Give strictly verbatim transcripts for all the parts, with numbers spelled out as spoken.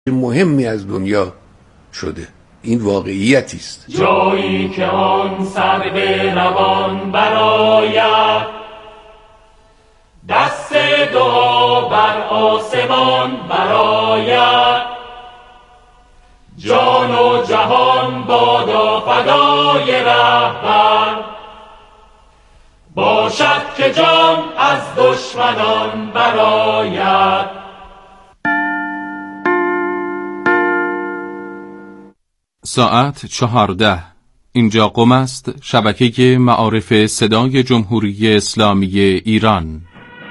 مهمی از دنیا شده. این واقعیتی است. جایی که آن سرو روان برآید، دست دعا بر آسمان برآید، جان و جهان بادا فدای رهبر، باشد که جان از دشمنان برآید. ساعت چهارده. اینجا قم است، شبکه معارف صدای جمهوری اسلامی ایران.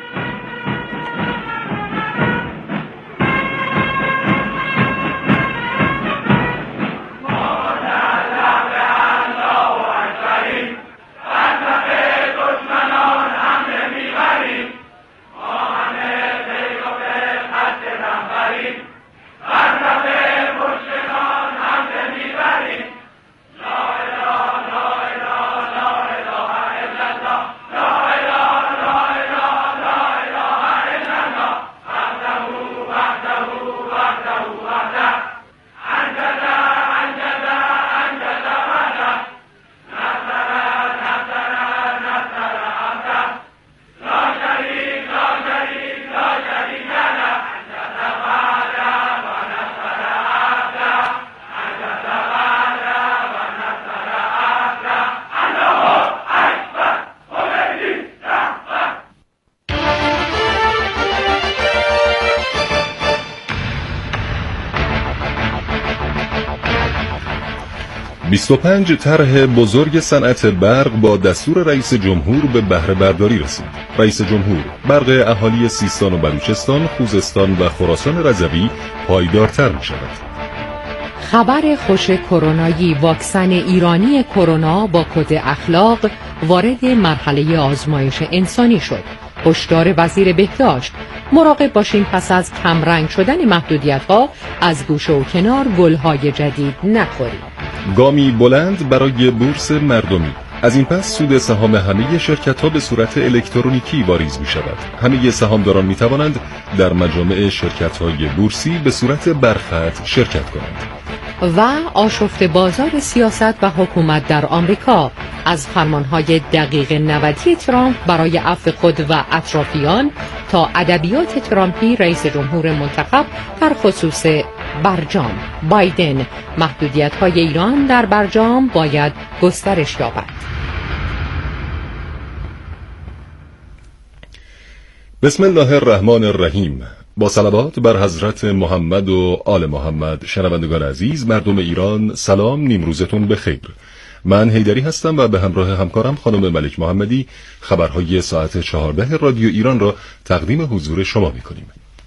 بیست و پنج طرح بزرگ صنعت برق با دستور رئیس جمهور به بهره برداری رسید. رئیس جمهور: برق اهالی سیستان و بلوچستان، خوزستان و خراسان رضوی پایدارتر می شود. خبر خوش کرونایی: واکسن ایرانی کرونا با کد اخلاق وارد مرحله آزمایش انسانی شد. هشدار وزیر بهداشت: مراقب باشیم پس از کمرنگ شدن محدودیت‌ها از گوشه و کنار گل‌های جدید نخوریم. گامی بلند برای بورس مردمی: از این پس سود سهام همه شرکت‌ها به صورت الکترونیکی واریز می شود. همه سهامداران می توانند در مجامع شرکت‌های بورسی به صورت برخط شرکت کنند. و آشفته بازار سیاست و حکومت در آمریکا: از فرمانهای دقیق نودی ترامپ برای عفو خود و اطرافیان تا ادبیات ترامپی رئیس جمهور منتخب در خصوص برجام. بایدن: محدودیت‌های ایران در برجام باید گسترش یابد. بسم الله الرحمن الرحیم. با صلوات بر حضرت محمد و آل محمد. شنوندگان عزیز، مردم ایران، سلام، نیمروزتون بخیر. من حیدری هستم و به همراه همکارم خانم ملک محمدی خبرهای ساعت چهارده رادیو ایران را تقدیم حضور شما می‌کنیم.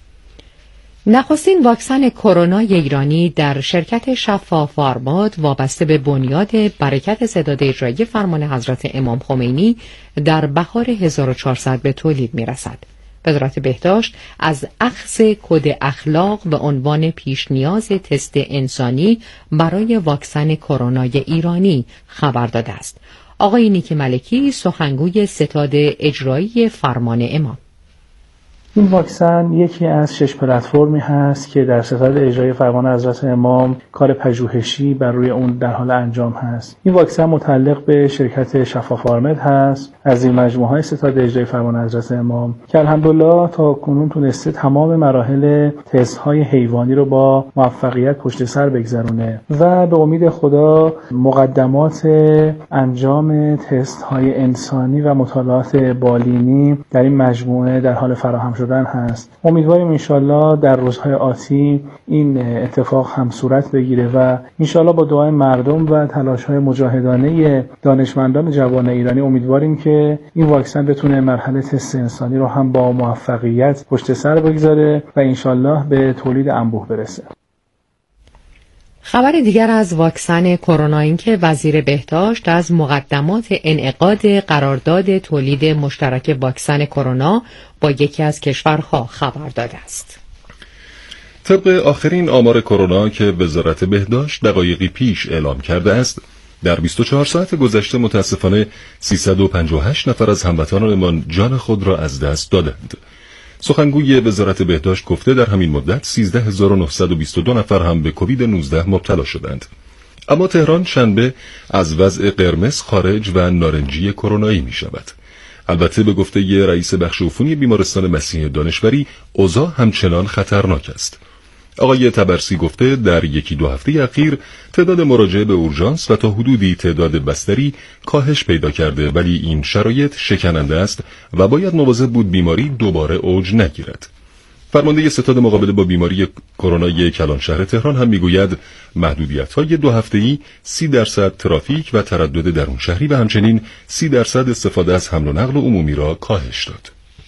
نخستین واکسن کرونای ایرانی در شرکت شفا فارماد وابسته به بنیاد برکت ستاد اجرایی فرمان حضرت امام خمینی در بهار هزار و چهارصد به تولید می‌رسد. وزارت بهداشت از اخذ کد اخلاق به عنوان پیش نیاز تست انسانی برای واکسن کرونای ایرانی خبر داده است. آقای نیکی ملکی، سخنگوی ستاد اجرایی فرمان امام: این واکسن یکی از شش پلتفرمی هست که در ستاد اجرایی فرمان حضرت امام کار پژوهشی بر روی اون در حال انجام هست. این واکسن متعلق به شرکت شفا فارمد هست از این مجموعه های ستاد اجرایی فرمان حضرت امام که الحمدلله تا کنون تونسته تمام مراحل تست های حیوانی رو با موفقیت پشت سر بگذرونه و به امید خدا مقدمات انجام تست های انسانی و مطالعات بالینی در این مجموعه در حال فراهم شدن هست. امیدواریم انشالله در روزهای آتی این اتفاق هم صورت بگیره و انشالله با دعای مردم و تلاش‌های مجاهدانه دانشمندان جوان ایرانی امیدواریم که این واکسن بتونه مرحله تست انسانی رو هم با موفقیت پشت سر بگذاره و انشالله به تولید انبوه برسه. خبر دیگر از واکسن کرونا این که وزیر بهداشت از مقدمات انعقاد قرارداد تولید مشترک واکسن کرونا با یکی از کشورها خبر داده است. طبق آخرین آمار کرونا که وزارت بهداشت دقایقی پیش اعلام کرده است، در بیست و چهار ساعت گذشته متاسفانه سیصد و پنجاه و هشت نفر از هموطنانمان جان خود را از دست دادند. سخنگوی وزارت بهداشت گفته در همین مدت سیزده هزار و نهصد و بیست و دو نفر هم به کووید نوزده مبتلا شدند. اما تهران شنبه از وضع قرمز خارج و نارنجی کرونایی می شود. البته به گفته ی رئیس بخش عفونی بیمارستان مسیح دانشوری اوضاع همچنان خطرناک است. آقای تبرسی گفته در یکی دو هفته اخیر تعداد مراجعه به اورژانس و تا حدودی تعداد بستری کاهش پیدا کرده، ولی این شرایط شکننده است و باید مواظب بود بیماری دوباره اوج نگیرد. فرمانده ستاد مقابله با بیماری کرونای کلانشهر تهران هم میگوید محدودیت‌های دو هفته‌ای سی درصد ترافیک و تردد درون شهری و همچنین سی درصد استفاده از حمل و نقل عمومی را کاهش داد.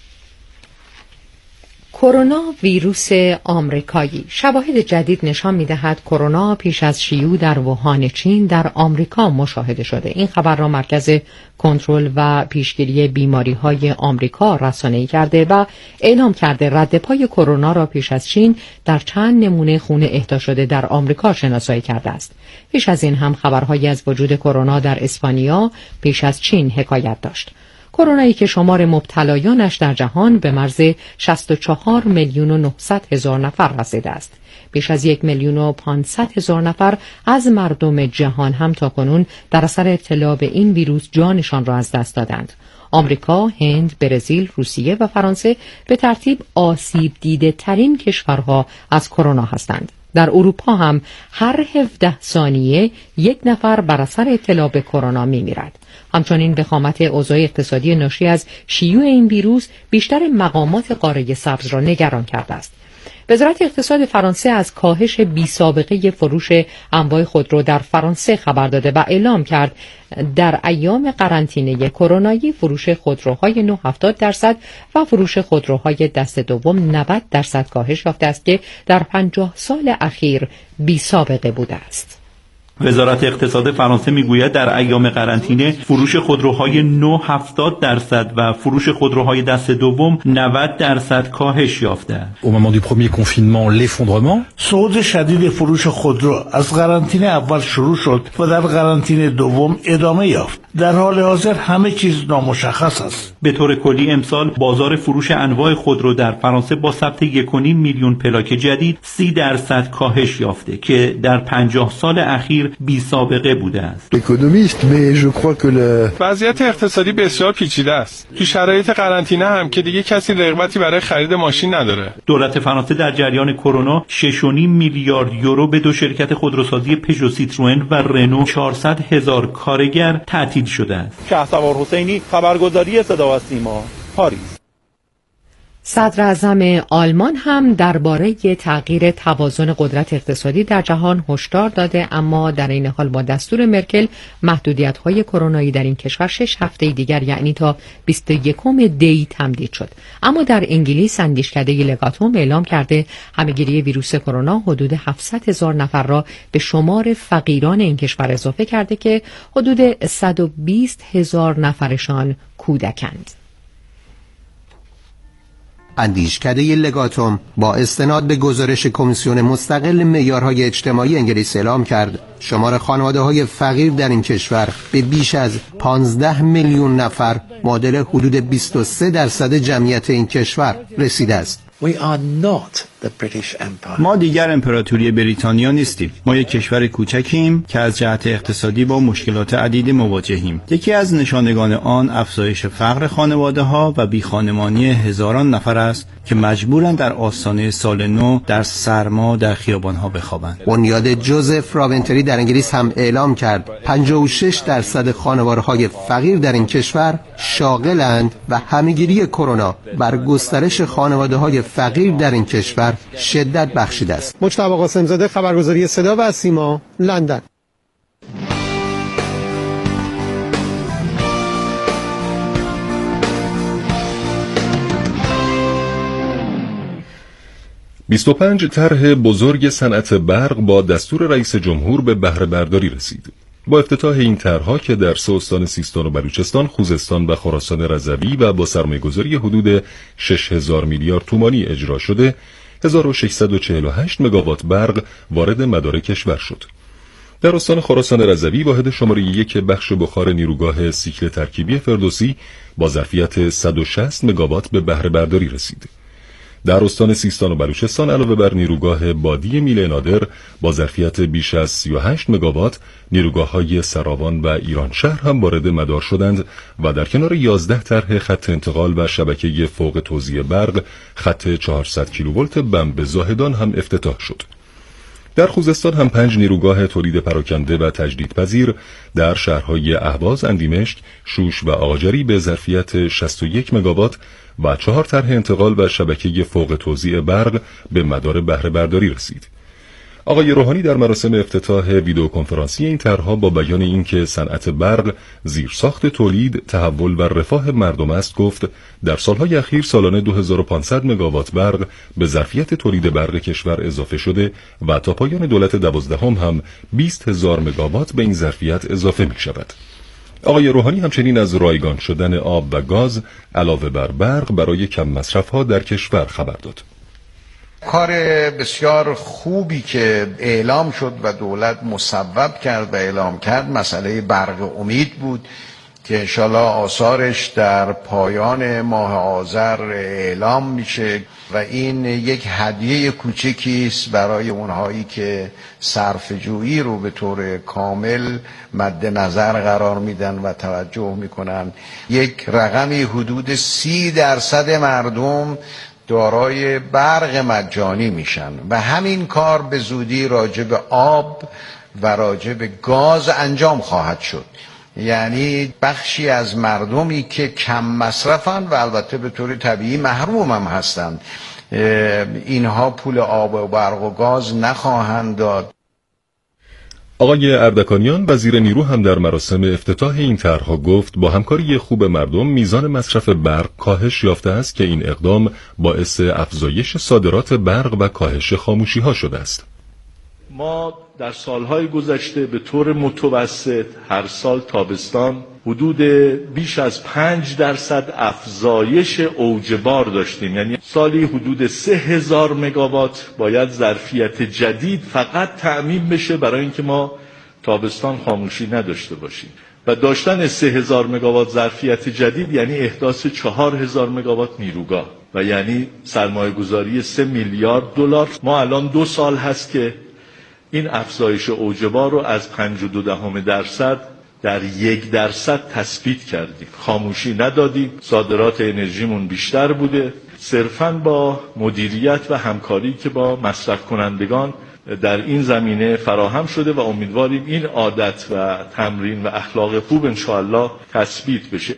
کرونا ویروس آمریکایی. شواهد جدید نشان می‌دهد کرونا پیش از شیوع در ووهان چین در آمریکا مشاهده شده. این خبر را مرکز کنترل و پیشگیری بیماری‌های آمریکا رسانه‌ای کرده و اعلام کرده رد پای کرونا را پیش از چین در چند نمونه خون اهدا شده در آمریکا شناسایی کرده است. پیش از این هم خبرهایی از وجود کرونا در اسپانیا پیش از چین حکایت داشت. کرونایی که شمار مبتلایانش در جهان به مرز شصت و چهار میلیون و نهصد هزار نفر رسیده است. بیش از یک میلیون و پانصد هزار نفر از مردم جهان هم تاکنون در اثر ابتلا به این ویروس جانشان را از دست دادند. آمریکا، هند، برزیل، روسیه و فرانسه به ترتیب آسیب دیده ترین کشورها از کرونا هستند. در اروپا هم هر هفده ثانیه یک نفر بر اثر ابتلا به کرونا می‌میرد. همچنین وخامت اوضاع اقتصادی ناشی از شیوع این ویروس بیشتر مقامات قاره سبز را نگران کرده است. وزارت اقتصاد فرانسه از کاهش بی‌سابقه فروش انواع خودرو در فرانسه خبر داده و اعلام کرد در ایام قرنطینه کرونایی فروش خودروهای نو هفتاد درصد و فروش خودروهای دست دوم نود درصد کاهش یافته است که در پنجاه سال اخیر بی‌سابقه بوده است. وزارت اقتصاد فرانسه میگوید در ایام قرنطینه فروش خودروهای نو هفتاد درصد و فروش خودروهای دست دوم نود درصد کاهش یافته. Au moment du premier confinement, l'effondrement. صعود شدید فروش خودرو از قرنطینه اول شروع شد و در قرنطینه دوم ادامه یافت. در حال حاضر همه چیز نامشخص است. به طور کلی امسال بازار فروش انواع خودرو در فرانسه با ثبت یک و نیم میلیون پلاک جدید سی درصد کاهش یافته که در پنجاه سال اخیر بی سابقه بوده است. وضعیت اقتصادی بسیار پیچیده است. تو شرایط قرنطینه هم که دیگه کسی رغبتی برای خرید ماشین نداره. دولت فرانسه در جریان کرونا شش و نیم میلیارد یورو به دو شرکت خودروسازی پژو، سیتروئن و رنو چهارصد هزار کارگر تعطیل شده است. شهسوار حسینی، خبرگزاری صدا و سیما، پاریس. صدر اعظم آلمان هم درباره تغییر توازن قدرت اقتصادی در جهان هشدار داده، اما در این حال با دستور مرکل محدودیت‌های کرونایی در این کشور شش هفته دیگر یعنی تا بیست و یکم دی تمدید شد. اما در انگلیس اندیشکده لگاتوم اعلام کرده همه‌گیری ویروس کرونا حدود هفتصد هزار نفر را به شمار فقیران این کشور اضافه کرده که حدود صد و بیست هزار نفرشان کودکند. اندیشکده لگاتوم با استناد به گزارش کمیسیون مستقل معیارهای اجتماعی انگلیس اعلام کرد شمار خانواده‌های فقیر در این کشور به بیش از پانزده میلیون نفر معادل حدود بیست و سه درصد جمعیت این کشور رسیده است. We are not the British Empire. ما دیگر امپراتوری بریتانیا نیستیم. ما یک کشور کوچکیم که از جهت اقتصادی با مشکلات عدیدی مواجهیم. یکی از نشانگان آن افزایش فقر خانواده‌ها و بیخانمانی هزاران نفر است که مجبورند در آستانه سال نو در سرما در خیابان‌ها بخوابند. بنیاد جوزف راونتری در انگلیس هم اعلام کرد پنجاه و شش درصد خانوارهای فقیر در این کشور شاغلند و همه‌گیری کرونا بر گسترش خانواده‌های فقیر در این کشور شدت بخشیده است. مجتبی قاسم‌زاده، خبرگزاری صدا و سیما، لندن. بیست و پنج طرح بزرگ صنعت برق با دستور رئیس جمهور به بهره برداری رسید. با افتتاح این طرح‌ها که در سه استان سیستان و بلوچستان، خوزستان و خراسان رضوی و با سرمایه‌گذاری حدود شش هزار میلیارد تومانی اجرا شده، هزار و ششصد و چهل و هشت مگاوات برق وارد مدار کشور شد. در استان خراسان رضوی واحد شماره یک بخش بخار نیروگاه سیکل ترکیبی فردوسی با ظرفیت صد و شصت مگاوات به بهره برداری رسید. در استان سیستان و بلوچستان علاوه بر نیروگاه بادی میل نادر با ظرفیت بیش از سی و هشت مگاوات، نیروگاه‌های سراوان و ایران شهر هم وارد مدار شدند و در کنار یازده طرح خط انتقال و شبکه فوق توزیع برق، خط چهارصد کیلوولت بمب زاهدان هم افتتاح شد. در خوزستان هم پنج نیروگاه تولید پراکنده و تجدیدپذیر در شهرهای اهواز، اندیمشک، شوش و آقاجری به ظرفیت شصت و یک مگاوات و چهار طرح انتقال و شبکه فوق توزیع برق به مدار بهره برداری رسید. آقای روحانی در مراسم افتتاح ویدئو کنفرانسی این طرح‌ها با بیان اینکه صنعت برق زیرساخت تولید، تحول و رفاه مردم است گفت در سالهای اخیر سالانه دو هزار و پانصد مگاوات برق به ظرفیت تولید برق کشور اضافه شده و تا پایان دولت دوازدهم هم بیست هزار مگاوات به این ظرفیت اضافه می شود. آقای روحانی همچنین از رایگان شدن آب و گاز علاوه بر برق برای کم مصرف‌ها در کشور خبر داد. کار بسیار خوبی که اعلام شد و دولت مصوب کرد و اعلام کرد مسئله برق امید بود که انشالله آثارش در پایان ماه آذر اعلام میشه و این یک هدیه کوچکی است برای اونهایی که صرفه‌جویی رو به طور کامل مد نظر قرار میدن و توجه میکنن. یک رقمی حدود سی درصد مردم دارای برق مجانی میشن و همین کار به زودی راجع به آب و راجع به گاز انجام خواهد شد. یعنی بخشی از مردمی که کم مصرفن و البته به طور طبیعی محروم هم هستند، اینها پول آب و برق و گاز نخواهند داد. آقای اردکانیان وزیر نیرو هم در مراسم افتتاح این طرح‌ها گفت با همکاری خوب مردم میزان مصرف برق کاهش یافته است که این اقدام باعث افزایش صادرات برق و کاهش خاموشی‌ها شده است. ما در سالهای گذشته به طور متوسط هر سال تابستان حدود بیش از پنج درصد افزایش اوج بار داشتیم، یعنی سالی حدود سه هزار مگاوات باید ظرفیت جدید فقط تأمین بشه برای اینکه ما تابستان خاموشی نداشته باشیم و داشتن سه هزار مگاوات ظرفیت جدید یعنی احداث چهار هزار مگاوات نیروگاه و یعنی سرمایه گذاری سه میلیارد دلار. ما الان دو سال هست که این افزایش اوج بار رو از پنج و دو دهم درصد در یک درصد تثبیت کردیم. خاموشی ندادیم، صادرات انرژیمون بیشتر بوده، صرفاً با مدیریت و همکاری که با مصرف کنندگان در این زمینه فراهم شده و امیدواریم این عادت و تمرین و اخلاق خوب انشاءالله تثبیت بشه.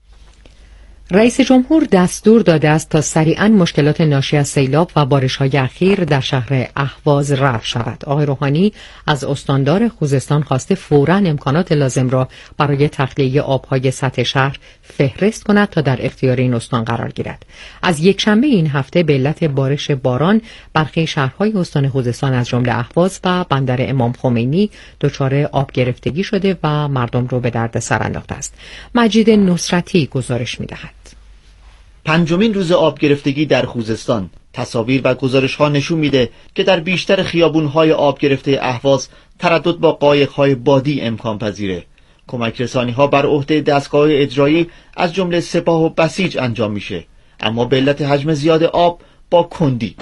رئیس جمهور دستور داده است تا سریعاً مشکلات ناشی از سیلاب و بارش‌های اخیر در شهر اهواز رفع شود. آقای روحانی از استاندار خوزستان خواسته فوراً امکانات لازم را برای تخلیه آب‌های سطح شهر فهرست کند تا در اختیار این استان قرار گیرد. از یکشنبه این هفته به علت بارش باران برخی شهرهای استان خوزستان از جمله اهواز و بندر امام خمینی دچار آب گرفتگی شده و مردم رو به دردسر انداخته است. مجید نصرتی گزارش می‌دهد. پنجمین روز آب گرفتگی در خوزستان. تصاویر و گزارش‌ها نشون میده که در بیشتر خیابون‌های آب گرفته اهواز تردد با قایق‌های بادی امکان پذیره. کمک رسانی‌ها بر عهده دستگاه اجرایی از جمله سپاه و بسیج انجام میشه، اما به علت حجم زیاد آب با کندی.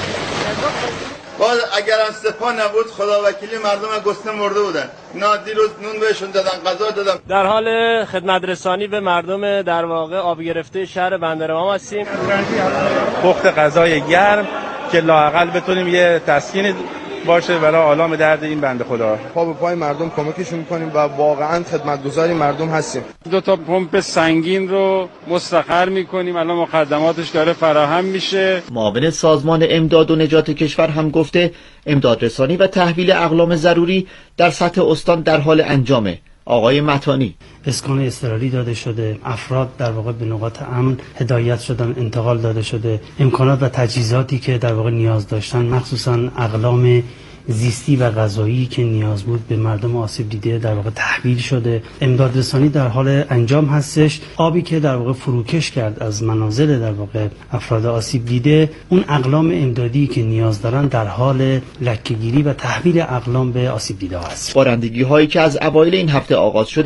باز اگر هم سپاه نبود خدا وکیلی مردم گسنه مرده بودن. اینا دیروز نون بهشون دادن، غذا دادن. در حال خدمت رسانی به مردم در واقع آب گرفته شهر بندر امام هستیم. پخت غذای گرم که لااقل بتونیم یه تسکین باشه برای آلام درد این بنده خدا. پا به پای مردم کمکشون می‌کنیم و واقعاً خدمتگزار مردم هستیم. دو تا پمپ سنگین رو مستقر می‌کنیم، الان مقدماتش داره فراهم میشه. معاون سازمان امداد و نجات کشور هم گفته امداد رسانی و تحویل اقلام ضروری در سطح استان در حال انجامه. آقای متانی: اسکان اضطراری داده شده، افراد در واقع به نقاط امن هدایت شدن، انتقال داده شده، امکانات و تجهیزاتی که در واقع نیاز داشتن مخصوصا اقلام زیستی و غذایی که نیاز بود به مردم آسیب دیده در واقع تحویل شده. امداد رسانی در حال انجام هستش. آبی که در واقع فروکش کرد از منازل در واقع افراد آسیب دیده، اون اقلام امدادی که نیاز دارن در حال لکه‌گیری و تحویل اقلام به آسیب دیده هست. بارندگی هایی که از اوایل این هفته آغاز شده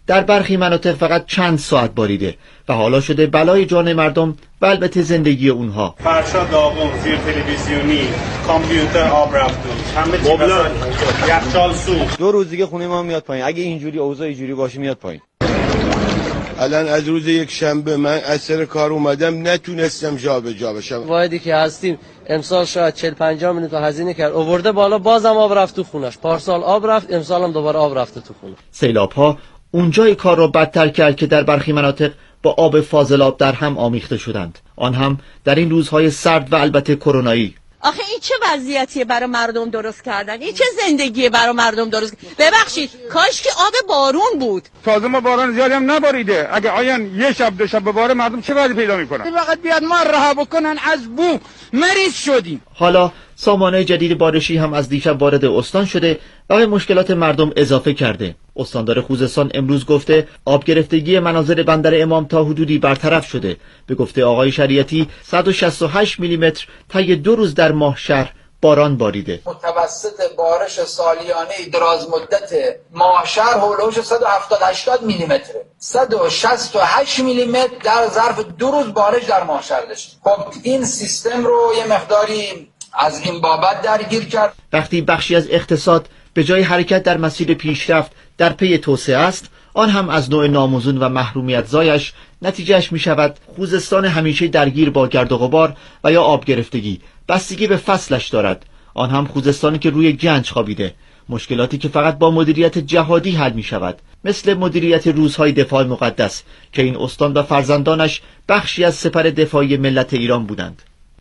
در برخی مناطق فقط چند ساعت باریده و حالا شده بلای جان مردم و البته زندگی اونها. فرشا داغون، زیر تلویزیونی، کامپیوتر آب رفت، همه چی مثلا یخچال سوخت. دو روز دیگه خونه ما میاد پایین. اگه اینجوری اوضاع اینجوری باشه میاد پایین. الان از روز یک شنبه من از سر کار اومدم نتونستم جا به جا بشم. واحدی که هستیم امسال شاید چهل پنجاه میلیون هزینه کرد آورده بالا، بازم آب رفت تو خونش. پارسال آب رفت، امسال هم دوباره آب رفته تو خونه. سیلاب‌ها اونجای کار رو بدتر کرد که در برخی مناطق با آب فاضلاب در هم آمیخته شدند، آن هم در این روزهای سرد و البته کرونایی. آخه این چه وضعیتیه برای مردم درست کردن؟ این چه زندگیه برای مردم درست کردن؟ ببخشید کاش که آب بارون بود. تازه ما باران زیادی هم نباریده. اگه آیان یه شب دو شب بباره مردم چه وضعی پیدا میکنن؟ فقط بیاد ما رها بکنن از بو مریض شدیم. حالا سامانه جدید بارشی هم از دیشب وارد استان شده و به مشکلات مردم اضافه کرده. استاندار خوزستان امروز گفته آب گرفتگی مناظر بندر امام تا حدودی برطرف شده. به گفته آقای شریعتی صد و شصت و هشت میلی متر طی دو روز در ماهشهر باران باریده. متوسط بارش سالیانه دراز مدت ماهشهر هولوش صد و هفتاد هشتاد میلی متره. صد و شصت و هشت میلی متر در ظرف دو روز بارش در ماهشهر داشت. خب این سیستم رو یه مقداری از این بابت درگیر کرد. وقتی بخشی از اقتصاد به جای حرکت در مسیر پیشرفت در پی توسعه است، آن هم از نوع ناموزون و محرومیت زایش، نتیجهش می شود خوزستان همیشه درگیر با گرد و غبار و یا آب گرفتگی، بستگی به فصلش دارد. آن هم خوزستانی که روی گنج خوابیده، مشکلاتی که فقط با مدیریت جهادی حل می شود، مثل مدیریت روزهای دفاع مقدس که این استان و فرزندانش بخشی از سپر دفاعی ملت ایران بودند.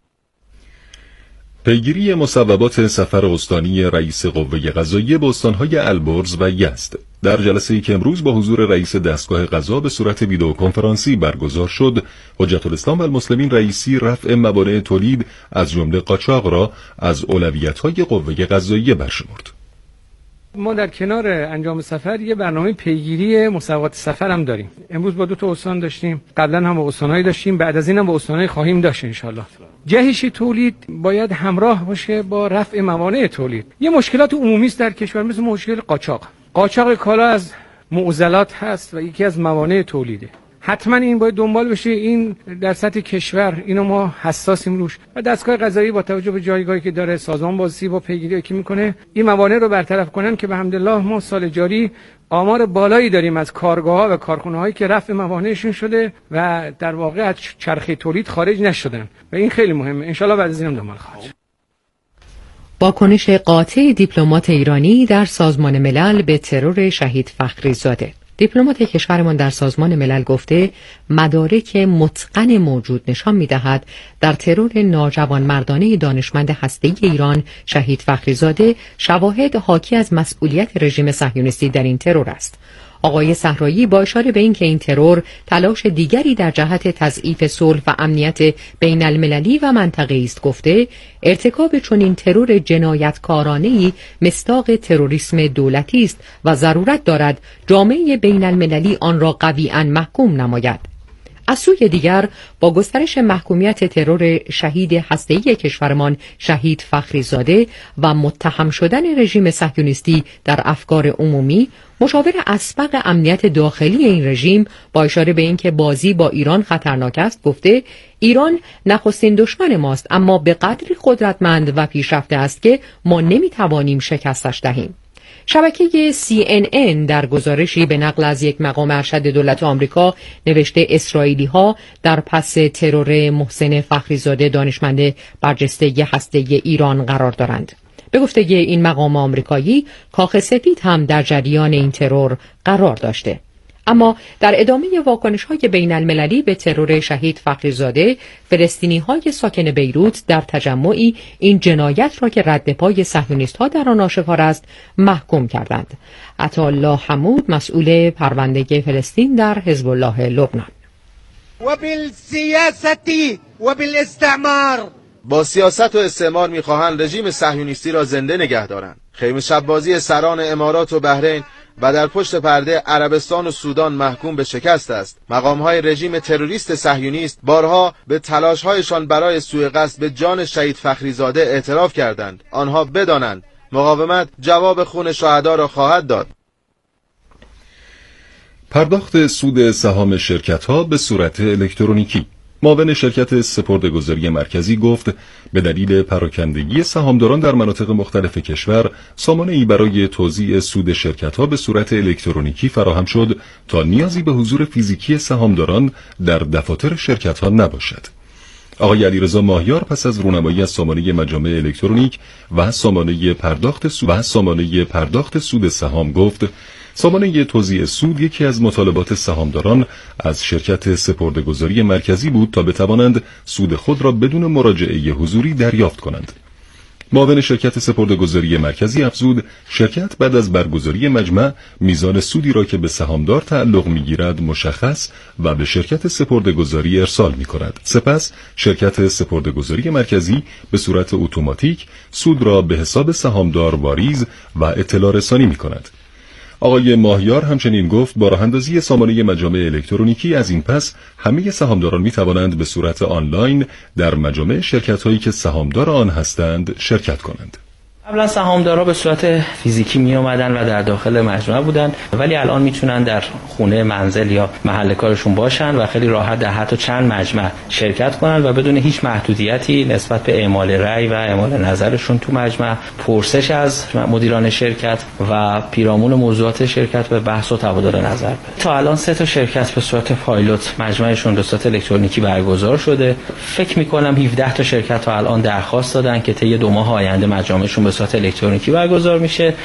پیگیری مصوبات سفر استانی رئیس قوه قضاییه به استانهای البرز و یزد در جلسه‌ای که امروز با حضور رئیس دستگاه قضا به صورت ویدئو کنفرانسی برگزار شد، حجت الاسلام و المسلمین رئیسی رفع موانع تولید از جمله قاچاق را از اولویت‌های قوه قضاییه برشمرد. ما در کنار انجام سفر یه برنامه پیگیری مصوبات سفر هم داریم. امروز با دو تا استان داشتیم، قبلا هم با استان‌های داشتیم، بعد از این هم با استان‌های خواهیم داشت ان شاءالله. جهش تولید باید همراه باشه با رفع موانع تولید. یه مشکلات عمومی است در کشور، مثل مشکل قاچاق. قاچاق کالا از معضلات هست و یکی از موانع تولیده. حتما این باید دنبال بشه. این در سطح کشور اینو ما حساسیم روش و دستگاه قضایی با توجه به جایگاهی که داره، سازمان بازرسی با پیگیری که میکنه این موانع رو برطرف کنن که به حمدالله ما سال جاری آمار بالایی داریم از کارگاه‌ها و کارخانه‌هایی که رفع موانعشون شده و در واقع از چرخه تولید خارج نشدن و این خیلی مهمه. ان شاءالله بعد از اینم دنبال خواهد شد. واکنش قاطع دیپلمات ایرانی در سازمان ملل به ترور شهید فخری زاده. دیپلمات کشورمان در سازمان ملل گفته مدارک متقن موجود نشان می‌دهد در ترور ناجوانمردانه دانشمند هسته‌ای ایران شهید فخری زاده شواهد حاکی از مسئولیت رژیم صهیونیستی در این ترور است. آقای صحرایی با اشاره به اینکه این ترور تلاش دیگری در جهت تضعیف صلح و امنیت بین المللی و منطقه‌ای است گفته ارتکاب چنین ترور جنایتکارانه‌ای مصداق تروریسم دولتی است و ضرورت دارد جامعه بین المللی آن را قویاً محکوم نماید. از سوی دیگر با گسترش محکومیت ترور شهید هسته‌ای کشورمان شهید فخری زاده و متهم شدن رژیم صهیونیستی در افکار عمومی، مشاور اسبق امنیت داخلی این رژیم با اشاره به اینکه بازی با ایران خطرناک است گفته ایران نخستین دشمن ماست، اما به قدری قدرتمند و پیشرفته است که ما نمیتوانیم شکستش دهیم. شبکه سی ان ان در گزارشی به نقل از یک مقام ارشد دولت آمریکا نوشته اسرائیلی ها در پس ترور محسن فخریزاده دانشمند برجسته هسته‌ای ایران قرار دارند. به گفته این مقام آمریکایی کاخ سفید هم در جریان این ترور قرار داشته. اما در ادامه واکنش‌های بین المللی به ترور شهید فخریزاده، فلسطینی‌های ساکن بیروت در تجمعی این جنایت را که رد پای صهیونیست‌ها در آن آشکار است محکوم کردند. عطاالله حمود مسئول پرونده فلسطین در حزب الله لبنان: و بالسیاست و بالاستعمار، با سیاست و استعمار می‌خواهند رژیم صهیونیستی را زنده نگه دارند. خیمه شب‌بازی سران امارات و بحرین و در پشت پرده عربستان و سودان محکوم به شکست است. مقام‌های رژیم تروریست صهیونیست بارها به تلاش‌هایشان برای سوء قصد به جان شهید فخریزاده اعتراف کردند. آنها بدانند مقاومت جواب خون شهدا را خواهد داد. پرداخت سود سهام شرکت‌ها به صورت الکترونیکی. معاون شرکت سپرده‌گذاری مرکزی گفت به دلیل پراکندگی سهامداران در مناطق مختلف کشور، سامانه‌ای برای توزیع سود شرکت‌ها به صورت الکترونیکی فراهم شد تا نیازی به حضور فیزیکی سهامداران در دفاتر شرکت‌ها نباشد. آقای علیرضا ماهیار پس از رونمایی از سامانه مجامع الکترونیک و سامانه پرداخت سود و سامانه پرداخت سود سهام گفت سامانه توزیع سود یکی از مطالبات سهامداران از شرکت سپرده‌گذاری مرکزی بود تا بتوانند سود خود را بدون مراجعه حضوری دریافت کنند. معاون شرکت سپرده‌گذاری مرکزی افزود شرکت بعد از برگزاری مجمع میزان سودی را که به سهامدار تعلق می‌گیرد مشخص و به شرکت سپرده‌گذاری ارسال می‌کند. سپس شرکت سپرده‌گذاری مرکزی به صورت اتوماتیک سود را به حساب سهامدار واریز و اطلاع رسانی می‌کند. آقای ماهیار همچنین گفت با راه‌اندازی سامانه مجامع الکترونیکی از این پس همه سهامداران می توانند به صورت آنلاین در مجامع شرکت‌هایی که سهامدار آن هستند شرکت کنند. قبلا سهامدارا به صورت فیزیکی می اومدن و در داخل مجموعه بودن، ولی الان میتونن در خونه، منزل یا محل کارشون باشن و خیلی راحت در حتی چند مجمع شرکت کنن و بدون هیچ محدودیتی نسبت به اعمال رأی و اعمال نظرشون تو مجمع، پرسش از مدیران شرکت و پیرامون موضوعات شرکت به بحث و تبادل نظر بده. تا الان سه تا شرکت به صورت پایلوت مجمعشون به صورت الکترونیکی برگزار شده. فکر می‌کنم هفده تا شرکت تا الان درخواست دادن که طی دو ماه آینده مجامعشون به صورت الکترونیکی برگزار میشه.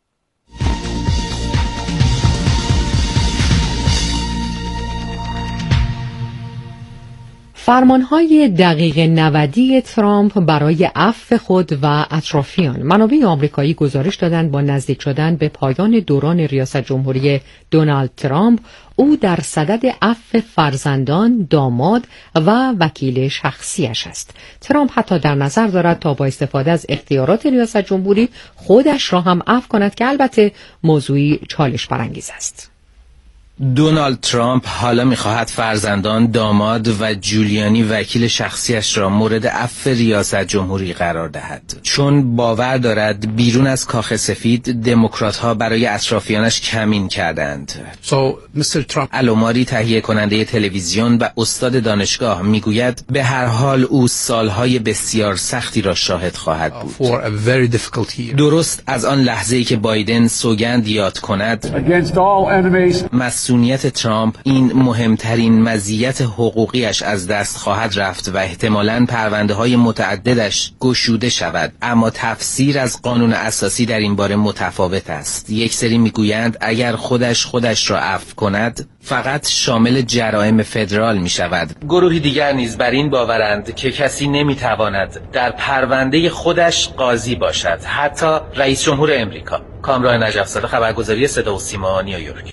فرمانهای دقیق نودی ترامپ برای عفو خود و اطرافیان. منابع آمریکایی گزارش دادند با نزدیک شدن به پایان دوران ریاست جمهوری دونالد ترامپ، او در صدد عفو فرزندان، داماد و وکیل شخصیش است. ترامپ حتی در نظر دارد تا با استفاده از اختیارات ریاست جمهوری خودش را هم عفو کند که البته موضوعی چالش برانگیز است. دونالد ترامپ حالا می‌خواهد فرزندان، داماد و جولیانی وکیل شخصیش را مورد عفو ریاست جمهوری قرار دهد، چون باور دارد بیرون از کاخ سفید دموکرات‌ها برای اطرافیانش کمین کردند. So, میستر Trump علوماری تهیه کننده تلویزیون و استاد دانشگاه میگوید به هر حال او سالهای بسیار سختی را شاهد خواهد بود. For a very difficult year. درست از آن لحظه‌ای که بایدن سوگند یاد کند مسئولیت ترامپ این مهمترین مزیت حقوقیش از دست خواهد رفت و احتمالاً پرونده‌های متعددش گشوده شود، اما تفسیر از قانون اساسی در این باره متفاوت است. یک سری میگویند اگر خودش خودش را عفو کند فقط شامل جرائم فدرال می شود. گروهی دیگر نیز بر این باورند که کسی نمی تواند در پرونده خودش قاضی باشد، حتی رئیس جمهور امریکا. کامران نجف‌زاده، خبرگزاری صدا و سیما، نیویورک.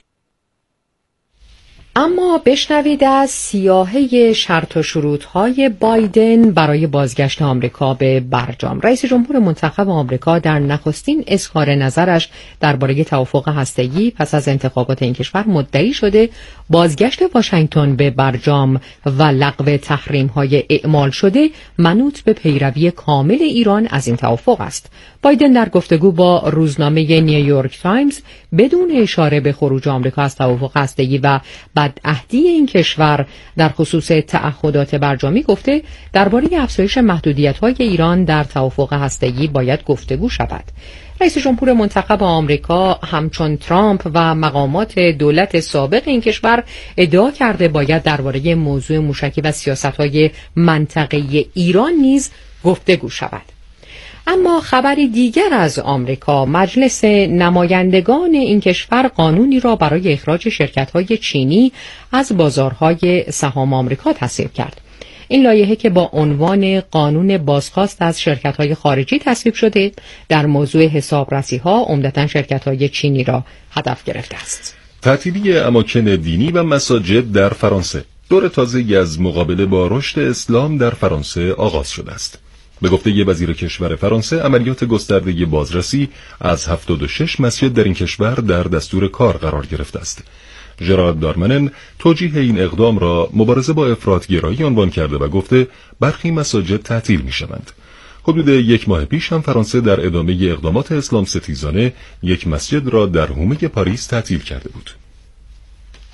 اما بشنوید از سیاهه شرط و شروط‌های بایدن برای بازگشت آمریکا به برجام. رئیس جمهور منتخب آمریکا در نخستین اظهار نظرش درباره توافق هسته‌ای پس از انتخابات این کشور مدعی شده بازگشت واشنگتن به برجام و لغو تحریم‌های اعمال شده منوط به پیروی کامل ایران از این توافق است. بایدن در گفتگو با روزنامه نیویورک تایمز بدون اشاره به خروج آمریکا از توافق هسته‌ای و بدعهدی این کشور در خصوص تعهدات برجامی گفته درباره افزایش محدودیت‌های ایران در توافق هسته‌ای باید گفتگو شود. رئیس جمهور منتخب آمریکا همچون ترامپ و مقامات دولت سابق این کشور ادعا کرده باید درباره موضوع موشکی و سیاست‌های منطقه‌ای ایران نیز گفتگو شود. اما خبری دیگر از آمریکا، مجلس نمایندگان این کشور قانونی را برای اخراج شرکت‌های چینی از بازارهای سهام آمریکا تصویب کرد. این لایحه که با عنوان قانون بازخواست از شرکت‌های خارجی تصویب شده، در موضوع حسابرسی‌ها عمدتاً شرکت‌های چینی را هدف گرفته است. تعطیلی اماکن دینی و مساجد در فرانسه. دور تازه‌ای از مقابله با رشد اسلام در فرانسه آغاز شده است. به گفته ی وزیر کشور فرانسه، عملیات گسترده بازرسی از هفتاد و شش مسجد در این کشور در دستور کار قرار گرفته است. ژرارد دارمنن توجیه این اقدام را مبارزه با افراط‌گرایی عنوان کرده و گفته برخی مساجد تعطیل می‌شوند. حدود یک ماه پیش هم فرانسه در ادامه اقدامات اسلام ستیزانه یک مسجد را در حومه پاریس تعطیل کرده بود.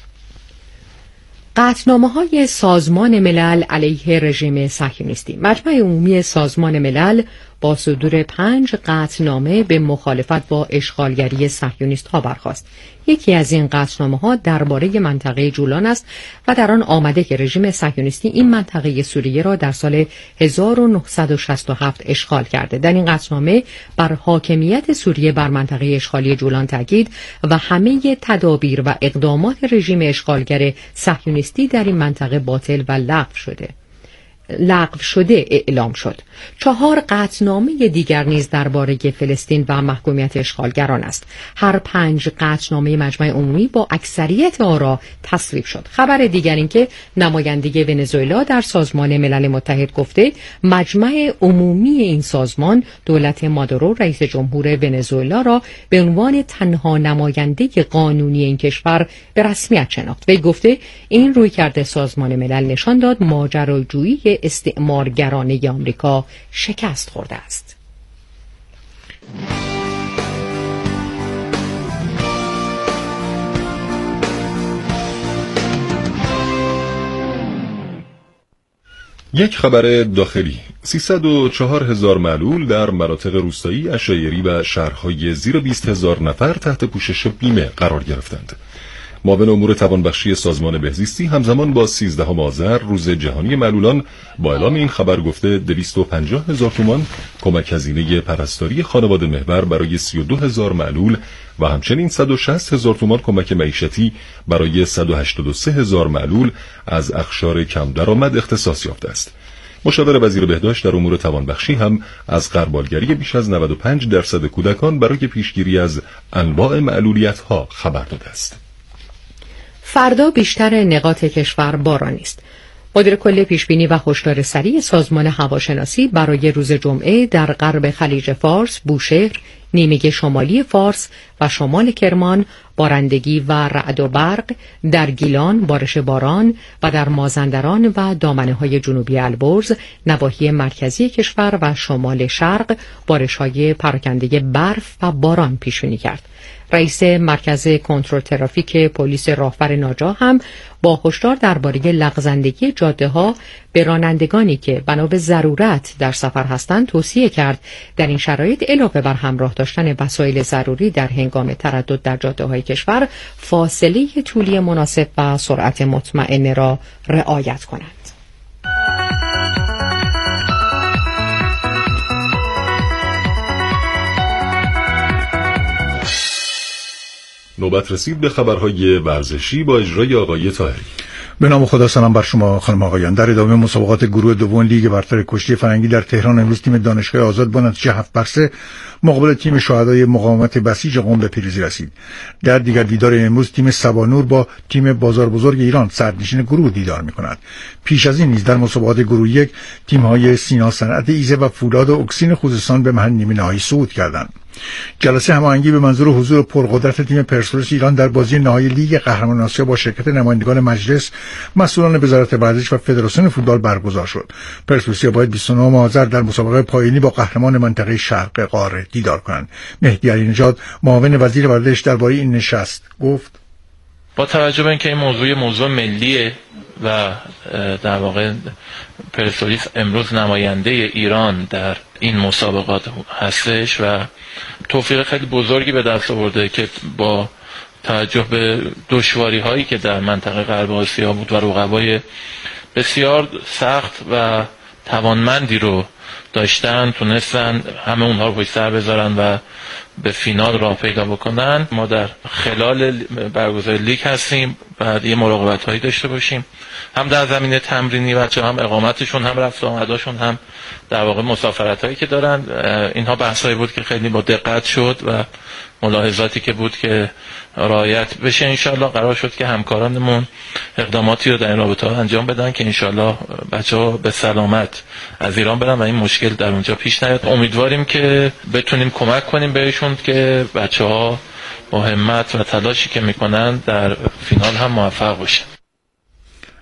قطعنامه‌های سازمان ملل علیه رژیم صهیونیستی. مجمع عمومی سازمان ملل با صدور پنج قطعنامه به مخالفت با اشغالگری صهیونیست‌ها برخاست. یکی از این قطعنامه‌ها درباره منطقه جولان است و در آن آمده که رژیم صهیونیستی این منطقه سوریه را در سال هزار و نهصد و شصت و هفت اشغال کرده. در این قطعنامه بر حاکمیت سوریه بر منطقه اشغالی جولان تاکید و همه تدابیر و اقدامات رژیم اشغالگر صهیونیستی در این منطقه باطل و لغو شده. لغو شده اعلام شد. چهار قطعنامه دیگر نیز درباره فلسطین و محکومیت اشغالگران است. هر پنج قطعنامه مجمع عمومی با اکثریت آرا تصویب شد. خبر دیگر این که نماینده ونزوئلا در سازمان ملل متحد گفته مجمع عمومی این سازمان دولت مادورو رئیس جمهور ونزوئلا را به عنوان تنها نماینده قانونی این کشور به رسمیت شناخت. وی گفته این رویکرد سازمان ملل نشان داد ماجراجویی استعمارگرانه آمریکا شکست خورده است. یک خبر داخلی: سیصد و چهار هزار معلول در مناطق روستایی، عشایری و شهرهای زیر بیست هزار نفر تحت پوشش بیمه قرار گرفتند. معاون امور توانبخشی سازمان بهزیستی همزمان با سیزدهم آذر روز جهانی معلولان با اعلام این خبر گفته دویست و پنجاه هزار تومان کمک هزینه پرستاری خانواده محور برای سی و دو هزار معلول و همچنین صد و شصت هزار تومان کمک معیشتی برای صد و هشتاد و سه هزار معلول از اقشار کم درآمد اختصاص یافته است. مشاور وزیر بهداشت در امور توانبخشی هم از غربالگری بیش از نود و پنج درصد کودکان برای پیشگیری از انواع معلولیت‌ها خبر داده است. فردا بیشتر نقاط کشور بارانی است. مدیر کل پیشبینی و هشدار سریع سازمان هواشناسی برای روز جمعه در غرب خلیج فارس، بوشهر، نیمه شمالی فارس و شمال کرمان بارندگی و رعد و برق، در گیلان بارش باران و در مازندران و دامنه‌های جنوبی البرز، نواحی مرکزی کشور و شمال شرق بارش‌های پراکنده برف و باران پیش‌بینی کرد. رئیس مرکز کنترل ترافیک پلیس راهور ناجا هم با هشدار درباره لغزندگی جاده‌ها به رانندگانی که بنا به ضرورت در سفر هستند توصیه کرد در این شرایط علاوه بر همراه داشتن وسایل ضروری در هنگام تردد در جاده‌های کشور فاصله طولی مناسب و سرعت مطمئن را رعایت کنند. نوبت رسید به خبرهای ورزشی با اجرای آقای طاهری. به نام خدا، سلام بر شما خانم آقایان. در ادامه مسابقات گروه دوم لیگ برتر کشتی فرنگی در تهران امروز تیم دانشگاه آزاد با نتیجه هفت بر سه مقابل تیم شهدای مقاومت بسیج قم به پیروزی رسید. در دیگر دیدار امروز تیم سبانور با تیم بازار بزرگ ایران سرنشین گروه دیدار می‌کند. پیش از این نیز در مسابقات گروه یک تیم‌های سینا صنعت ایزه و فولاد و اکسین خوزستان به محل نیمه نهایی صعود کردند. جلسه هماهنگی به منظور حضور پرقدرت تیم پرسپولیس ایران در بازی نهایی لیگ قهرمانان آسیا با شرکت نمایندگان مجلس، مسئولان وزارت ورزش و فدراسیون فوتبال برگزار شد. پرسپولیس باید بیست و نهم آذر در مسابقه پایانی با قهرمان منطقه شرق قاره دیدار کنند. مهدی علی نژاد معاون وزیر ورزش درباره این نشست گفت: با توجه به اینکه این موضوع موضوع ملیه و در واقع پرسپولیس امروز نماینده ایران در این مسابقات هستش و توفیق خیلی بزرگی به دست آورده که با توجه به دشواری هایی که در منطقه غرب آسیا بود و رقبای بسیار سخت و توانمندی رو داشتن تونستن همه اونها رو پشت سر بذارن و به فینال راه پیدا بکنن. ما در خلال برگزاری لیگ هستیم و یه مراقبت هایی داشته باشیم، هم در زمینه تمرینی بچه هم اقامتشون، هم رفت آمداشون، هم در واقع مسافرت هایی که دارن. اینها بحث هایی بود که خیلی با دقت شد و ملاحظاتی که بود که رعایت بشه. انشالله قرار شد که همکارانمون اقداماتی رو در این رابطه ها انجام بدن که انشالله بچه ها به سلامت از ایران برن و این مشکل در اونجا پیش نیاد. امیدواریم که بتونیم کمک کنیم بهشون که بچه ها با همت و تلاشی که میکنن در فینال هم موفق باشن.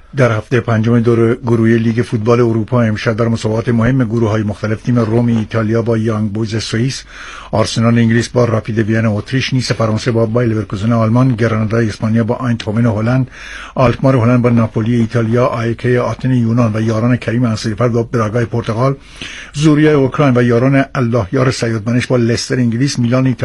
در هفته پنجم دور گروهی لیگ فوتبال اروپا امشب در مسابقات مهم گروه‌های مختلف تیم روم ایتالیا با یانگ بویز سوئیس، آرسنال انگلیس با راپید وین اتریش، نیس فرانسه با بایر لورکوزن آلمان، گرانادا اسپانیا با آینتهوون هلند، آلکمار هلند با ناپولی ایتالیا، آیکه آتن یونان و یاران کریم انصاری‌فر با براگای پرتغال، زوریا اوکراین و یاران الله یار سیدمنش با لستر انگلیس، میلان ایتالیا